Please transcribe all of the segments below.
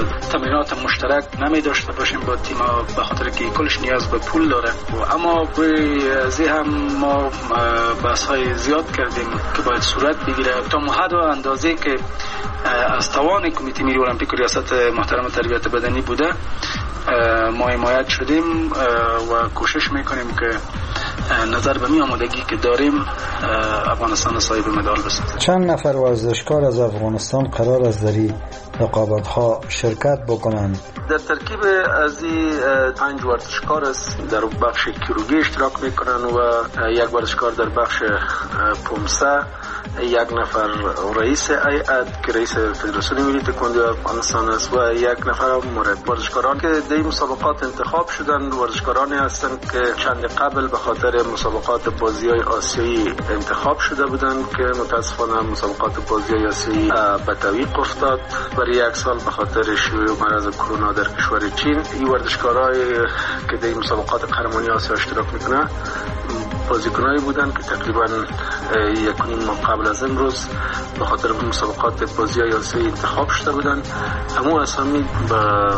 تمرینات مشترک نمی داشته باشیم با تیم به خاطر که کلش نیاز به پول داره. اما به هم ما بحث های زیاد کردیم که باید صورت بگیره تا حد و اندازه که از توان کمیته ملی المپیک و ریاست محترم تربیت بدنی بوده ما حمایت شدیم و کوشش میکنیم که نظر به می آمادگی که داریم افغانستان صاحب مدال بسازه. چند نفر ورزشکار از افغانستان قرار است در این رقابت ها شرکت بکنند؟ در ترکیب از این 5 ورزشکار است در بخش کیروگی اشتراک میکنن و یک ورزشکار در بخش پومسه، یک نفر رئیس هیئت که رئیس فدراسیون ملی تکواندو افغانستان است و یک نفر مربی. ورزشکاران که در این مسابقات انتخاب شدن ورزشکارانی هستند که چند قبل به خاطر مسابقات بازی‌های آسیایی انتخاب شده بودند که متاسفانه مسابقات بازی‌های آسیایی به تعویق افتاد برای یک سال به خاطر شیوع مرض کرونا در کشور چین. این ورزشکارای که در این مسابقات قهرمانی آسیا اشتراک میکنن بازیکنایی بودند که تقریبا 1.5 ماه قبل از امروز به خاطر مسابقات بازی‌های آسیایی انتخاب شده بودند. همون اسامی به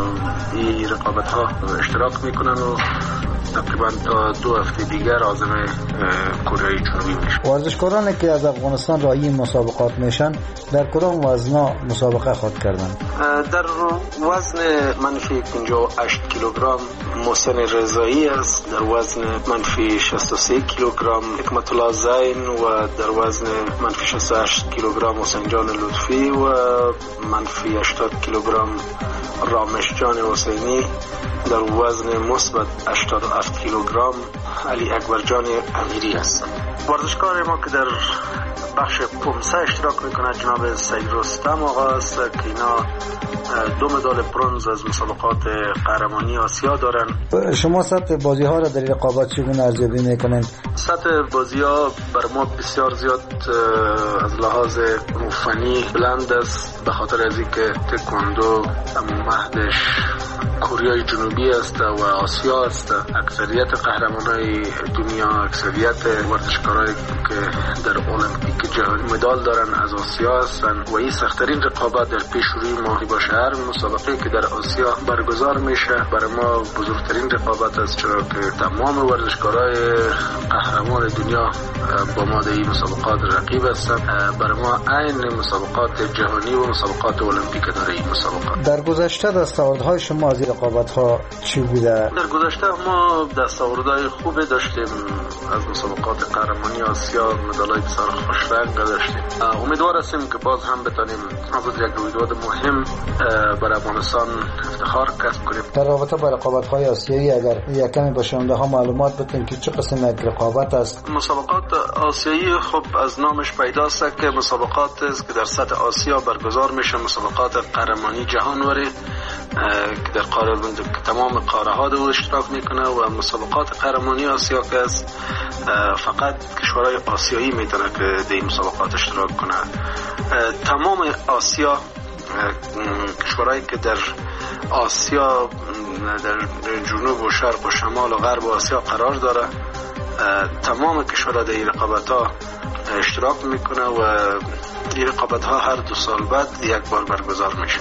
این رقابت ها اشتراک میکنن و تقریبا تا 2 هفته دیگر عازم کره جنوبی میشن. ورزشکارانی که از افغانستان را این مسابقات میشن در کدام وزنا مسابقه خود کردند؟ در وزن منفی 58 کیلوگرم محسن رضایی است، در وزن منفی 63 کیلوگرم حکمت الله زین و در وزن منفی 68 کیلوگرم حسین جان لطفی و منفی 80 کیلوگرم رامش جان حسینی، در وزن مثبت 87 کیلوگرم علی اکبر جان امیری است. ورزشکار ما که در بخش پومسه اشتراک میکنه جناب سید رستم آقا است که اینا 2 مدال برنز از مسابقات قهرمانی آسیا دارن. شما سطح بازی ها را در رقابت چگونه ارزیابی میکنین؟ سطح بازی ها بر ما بسیار زیاد از لحاظ فنی بلند است به خاطر از اینکه تکواندو مهدش کره جنوبی است و آسیا است. اکثریت قهرمانای دنیا، اکثریت ورزشکارایی که در المپیک جهانی مدال دارن از آسیا هستند و این سخت‌ترین رقابت در پیش روی ما باشه. هر مسابقه که در آسیا برگزار میشه برای ما بزرگترین رقابت است، چرا که تمام ورزشکارای قهرمان دنیا با ما در این مسابقات رقیب هستند. برای ما عین مسابقات جهانی و مسابقات المپیک داره این مسابقات. در گذشته دستاوردهای شما از این رقابت ها چی بوده؟ در گذشته ما دستاوردهای خوبی داشتیم از مسابقات قهرمانی آسیا، مدالای بسیار خوش رنگ داشتیم. امیدوار هستیم که باز هم بتونیم از یک رویداد مهم برای افغانستان افتخار کسب کنیم. در رابطه با رقابت‌های آسیایی اگر یکمی به شنونده ها معلومات بدین که چه قسم یک رقابت است؟ مسابقات آسیایی خب از نامش پیداست که مسابقات است که در سطح آسیا برگزار میشه، مسابقات قهرمانی جهانوری که در تمام قاره ها در اشتراک میکنه و مسابقات قهرمانی آسیا که است فقط کشورهای آسیایی میتونه که در این مسابقات اشتراک کنه. تمام آسیا، کشورهایی که در آسیا در جنوب و شرق و شمال و غرب آسیا قرار داره، تمام کشورها در این رقابت ها اشتراک میکنه و این رقابت ها هر 2 سال بعد یک بار برگزار میشه.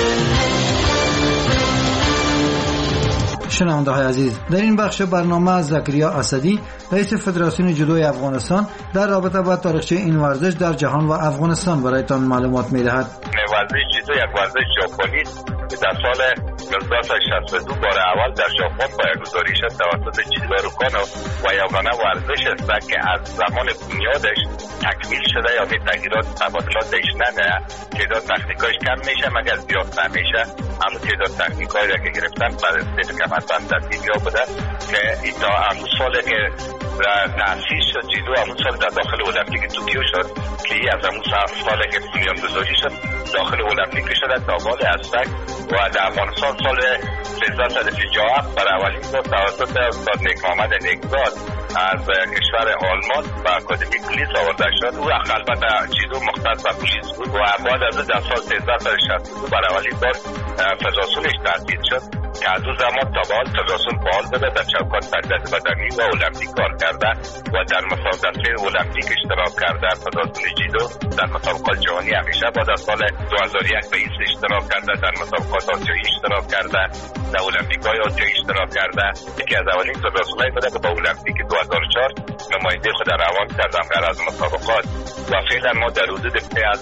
شنونده های عزیز، در این بخش برنامه زکریا اسدی رئیس فدراسیون جودوی افغانستان در رابطه با تاریخچه این ورزش در جهان و افغانستان برایتان معلومات می‌دهد. ورزش جودو یک ورزش ژاپنی است که در سال 1962 بار اول در ژاپن پایه‌گذاری شد توسط جیدارو کانو و یگانه ورزش است که از زمان بنیادش تکمیل شده، یعنی تغییرات تبادلاتش نمیاد، تعداد تکنیکاش کم میشه مگر زیاد نمیشه. اما تعداد تکنیکایی که گرفتن بعد از کمربند در دیگه بوده که تا همون سال که تأسیس شد جودو، همون سال در داخل المپیک توکیو شد که از همون سال که بنیانگذاری شد داخل المپیک شده تا بال هستک و در افغانستان سال 1357 برای اولین بار توسط استاد نیک محمد نیکزاد از کشور آلمان و اکادمی پلیس آورده شد و البته جودو مختص به پلیس بود و بعد از در سال 1362 برای اولین بار فدراسیونش تأسیس شد که از اون زمان تا به حال فدراسیون فعال بوده، در چوکات تربیت بدنی و المپیک کار کرده و در مسابقات المپیک اشتراک کرده. فدراسیون جودو در مسابقات جهانی همیشه بعد از سال 2001 به ایست اشتراک کرده، در مسابقات آسیایی اشتراک کرده، در المپیک‌های آسیایی اشتراک کرده. یکی از اولین فدراسیون‌های بوده که با المپیک 2004 نماینده خود روان کردم از مسابقات و فعلا ما در حدود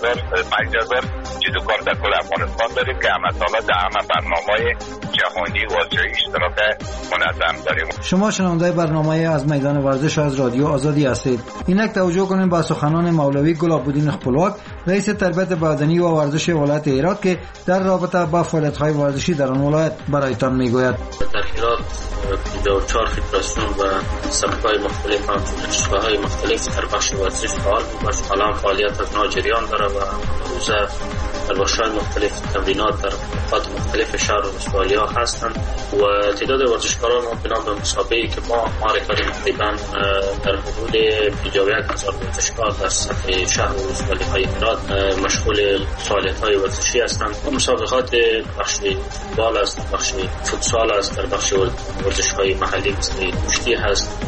5000 جودوکار در کل افغانستان داریم که همه سالا در همه برنامه‌های جهانی و آسیایی اشتراک منظم داریم. شما شنونده برنامه از میدان ورزش از رادیو آزادی هستید. اینک توجه کنید به سخنان مولوی گلاب‌الدین خپلواک، رئیس تربیت بدنی و ورزش ولایت هرات که در رابطه با فعالیت‌های ورزشی در آن ولایت برایتان میگوید. در هرات 54 فدراسیون و سبک‌های مختلف و نشست‌های مختلف در بخش ورزش فعال است. الان فعالیت از ناجریان داره و روزه در بخش‌های مختلف تمرینات در نقاط مختلف شهر و ولایت‌ها هستند و تعداد ورزشکاران بنا به مسابقه‌ای که ما کردیم تقریبا در حدود 51000 ورزشکار در سطح شهر و ولایت‌های هرات مشغول فعالیت‌های ورزشی هستند. مسابقات بخش فوتبال است، بخش فوتسال است، در بخش ورزش‌های محلی مثل کشتی هست،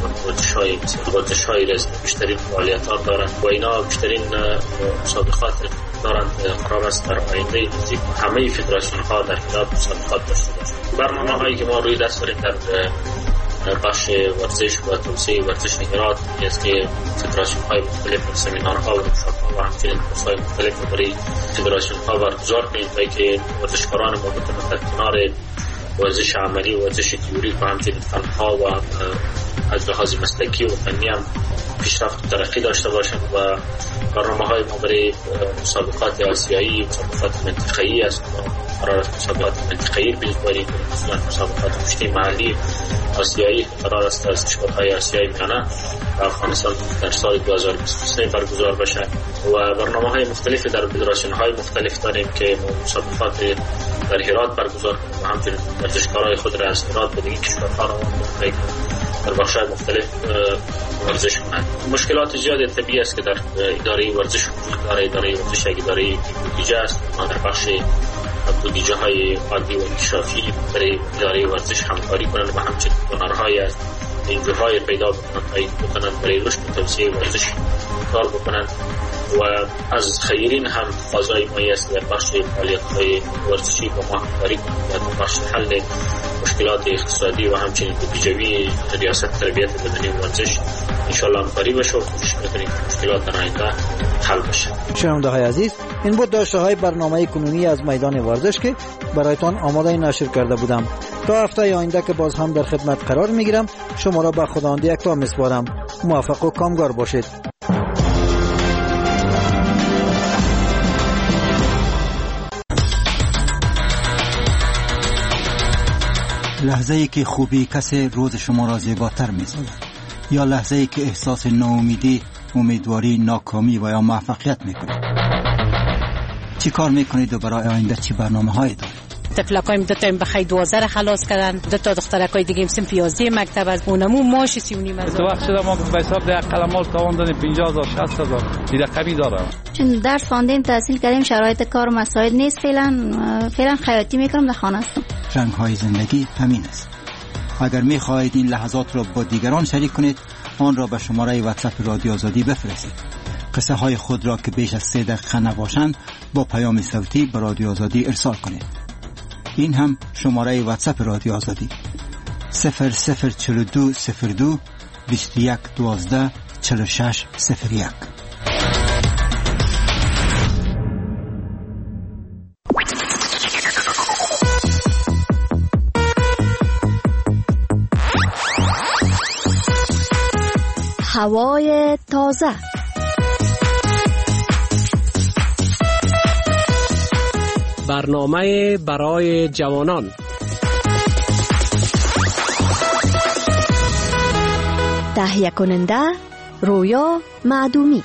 ورزش‌های رزمی بیشترین فعالیت‌ها دارند و اینا بیشترین مسابقات دارند. قرار است در آینده نزدیک همه فدراسیون‌ها در هرات مسابقات داشته باشند. برنامه‌هایی که ما روی دست داریم در بخش ورزش و توسعه ورزش هرات است که فدراسیون‌های مختلف سمینارها و ورکشاپ‌ها و همچنین کورس‌های مختلف برای فدراسیون‌ها برگزار کنیم تا اینکه ورزشکاران ما بتوانند در کنار ورزش عملی و ورزش تئوری و همچنین فنها و از لحاظ مسلکی و فنی هم پیشرفت و ترقی داشته باشند و برنامه‌های ما برای مسابقات آسیایی، مسابقات منطقه‌ای است. قرار است مسابقات منطقه‌ای بگذاریم، مثلا مسابقات کشتی محلی آسیایی قرار است در کشورهای آسیای میانه در افغانستان در سال 2023 برگزار بشه و برنامه‌های مختلفی در فدراسیون‌های مختلف داریم که مسابقات در هرات برگزار کنیم و همچنین ورزشکارای خود را از هرات به دیگر کشورها روان در بخش‌های مختلف ورزش کنند. مشکلات زیاد طبیعی است که در اداره ورزش وجود داره. اداره ورزش یک اداره بودجه است. ما در بخش بودجه‌های عادی و انکشافی برای اداره ورزش همکاری کنند و همچنین دونرهای از انجوهای پیدا بکنند برای رشد و توسعه ورزش کار بکنند و از خیرین هم تقاضای ما است در بخش فعالیت‌های ورزشی با ما همکاری کنند و در بخش حل مشکلات اقتصادی و همچنین بودجوی ریاست تربیت بدنی و ورزش ان شاء الله همکاری بشه و کوشش می‌کنیم که مشکلات در آینده حل بشه. شنونده‌های عزیز، این بود داشته‌های برنامه کنونی از میدان ورزش که برایتان آماده نشر کرده بودم. تا هفته آینده که باز هم در خدمت قرار میگیرم، شما را به خداوند یکتا میسپارم. موفق و کامگار باشید. لحظه‌ای که خوبی کسی روز شما را زیباتر می‌سازد یا لحظه‌ای که احساس ناامیدی، امیدواری، ناکامی و یا موفقیت می‌کنید. چی کار می‌کنید و برای آینده چی برنامه‌هایی دارید؟ تفلکایم دو تا بخای 12 خلاص کردن، دو تا دخترکای دیگه سن 11 مکتب از اونمو ماش 39 از تو وقت شده ما به حساب ده قلمال تواندن 50000 60000 دیگه کمی داره. چون درس خواندیم تحصیل کردیم شرایط کار و مساعد نیست. فعلا خیاطی میکنم در خانه هستم. رنگ‌های زندگی همین است. اگر می‌خواهید این لحظات را با دیگران شریک کنید، آن را به شماره واتساپ رادیو آزادی بفرستید. قصه های خود را که بیش از 3 دقیقه نباشند با پیام صوتی به رادیو آزادی ارسال کنید. این هم شماره واتساپ رادیو آزادی 004202 2112 4601. هوای تازه. برنامه برای جوانان. تهیه کننده رویا معدومی.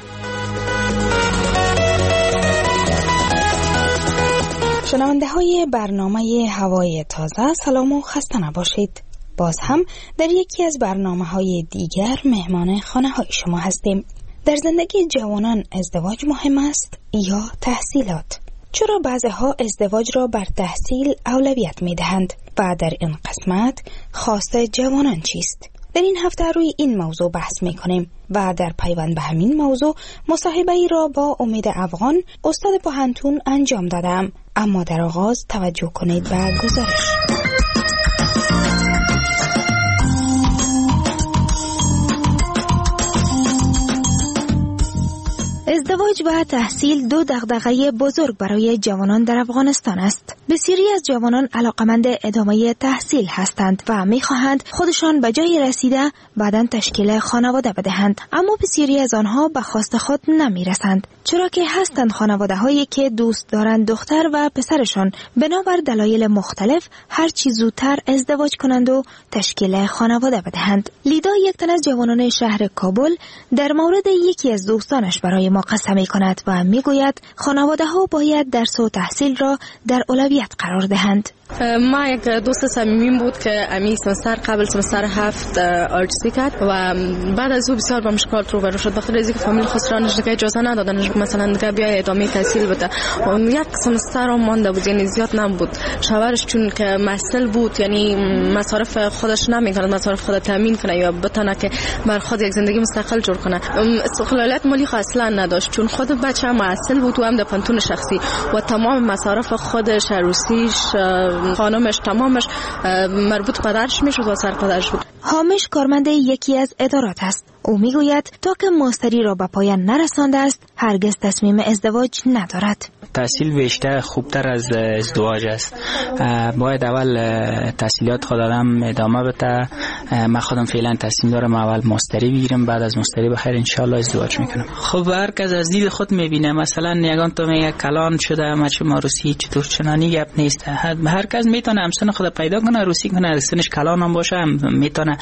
شنونده های برنامه هوای تازه، سلام و خسته نباشید. باز هم در یکی از برنامه های دیگر مهمان خانه های شما هستیم. در زندگی جوانان ازدواج مهم است یا تحصیلات؟ چرا بعضی ها ازدواج را بر تحصیل اولویت می دهند؟ و در این قسمت خواست جوانان چیست؟ در این هفته روی این موضوع بحث میکنیم و در پیوند به همین موضوع مصاحبه ای را با امید افغان استاد پوهنتون انجام دادم. اما در آغاز توجه کنید به گزارش. ازدواج و تحصیل دو دغدغه بزرگ برای جوانان در افغانستان است. بسیاری از جوانان علاقمند ادامه تحصیل هستند و می‌خواهند خودشان به جای رسیده بعداً تشکیل خانواده بدهند، اما بسیاری از آنها به خواست خود نمی‌رسند، چرا که هستند خانواده‌هایی که دوست دارند دختر و پسرشان بنابر دلایل مختلف هر چی زودتر ازدواج کنند و تشکیل خانواده بدهند. لیدا، یک تن از جوانان شهر کابل، در مورد یکی از دوستانش برای ما قصه می‌کند و می‌گوید خانواده‌ها باید درس و تحصیل را در اولویت قرار دهند. ما یک دوست صمیمیم بود که امی سمستر قبل سمستر 7 آرتسی کرد و بعد از او بسیار با مشکلات روبرو شد، بخاطر اینکه فامیل خسرانش دیگه اجازه ندادن مثلا دیگه بیای ادامه تحصیل بده. و یک سمستر هم مانده بود، یعنی زیاد نبود. شوهرش چون که مسئول بود، یعنی مصارف خودش نمی‌کرد، مصارف خود تامین کنه یا بتونه که بر خود یک زندگی مستقل جور کنه. استقلالیت مالی اصلا نداشت، چون خود بچه مسئول بود و هم در پانتون شخصی و تمام مصارف خودش، عروسیش، خانمش، تمامش مربوط پدرش میشد و سر پدرش بود. حامش کارمند یکی از ادارات است. او میگوید تا که ماستری را به پایان نرسانده است هرگز تصمیم ازدواج ندارد. تحصیل بیشتر خوبتر از ازدواج است. باید اول تحصیلات خود آدم ادامه بده. من خودم فعلا تصمیم دارم اول ماستری بگیرم، بعد از ماستری بخیر ان شاء الله ازدواج میکنم. خب هر کس از دید خود میبینه. مثلا یگان تو میگه کلان شده مچ ماروسی چطور چنانی گپ نیست. هر کس میتونه همسن خود پیدا کنه، روسی کنه، سنش کلان هم باشه میتونه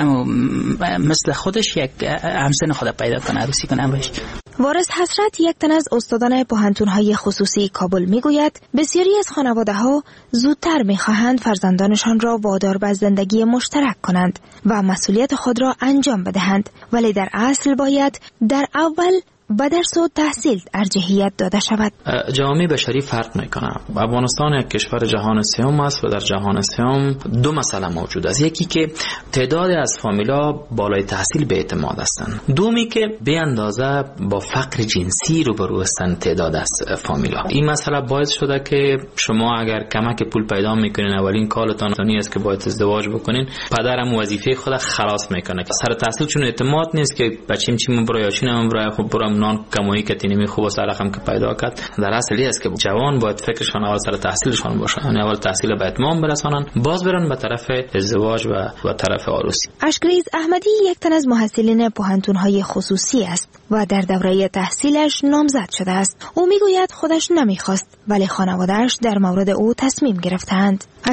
مثل خودش یک همسن خود پیدا کنه، روسی کنه باشه. وارث حسرت، یک تن از استادان پوهنتون‌های خصوصی کابل، میگوید بسیاری از خانواده‌ها زودتر می‌خواهند فرزندانشان را وادار به زندگی مشترک کنند و مسئولیت خود را انجام بدهند، ولی در اصل باید در اول به درس و تحصیل ارجحیت داده شود. جامعه بشری فرق میکنه. افغانستان یک کشور جهان سوم است و در جهان سوم دو مسئله موجود است. یکی که تعداد از فامیلا بالای تحصیل به اعتماد هستند، دومی که به اندازه با فقر جنسی روبرو هستند تعداد از فامیلا. این مسئله باعث شده که شما اگر کمک پول پیدا میکنین، اولین کارتان این است که باید ازدواج بکنین. پدرم وظیفه خود خلاص میکنه. سر تحصیل چون اعتماد نیست که بچیم چی من برای یاشینم برای خب برام نان کمایی که تینمی خوب است رقم که پیدا کرد. در اصل است که جوان باید فکرشان اول سر تحصیلشان باشه، یعنی اول تحصیل به اتمام برسانن، باز برن به طرف ازدواج و طرف عروسی. اشکریز احمدی یک تن از محصلین پوهنتون‌های خصوصی است و در دوره تحصیلش نامزد شده است. او میگوید خودش نمیخواست ولی خانواده‌اش در مورد او تصمیم گرفتند.